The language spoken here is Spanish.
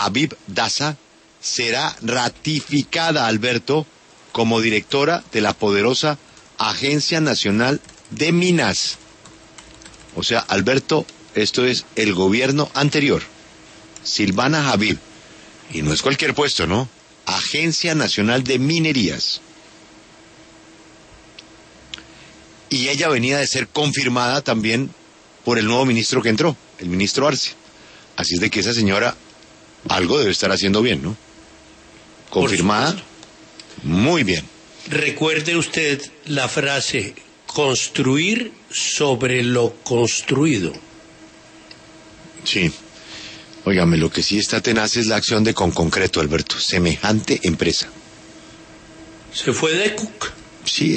Aviv Daza será ratificada, Alberto, como directora de la poderosa Agencia Nacional de Minas. O sea, Alberto, esto es el gobierno anterior. Silvana Haviv. Y no es cualquier puesto, ¿no? Agencia Nacional de Minerías. Y ella venía de ser confirmada también por el nuevo ministro que entró, el ministro Arce. Así es de que esa señora algo debe estar haciendo bien, ¿no? Confirmada, muy bien. Recuerde usted la frase, construir sobre lo construido. Sí. Óigame, lo que sí está tenaz es la acción de Concreto, Alberto. Semejante empresa. ¿Se fue de Cook? Sí.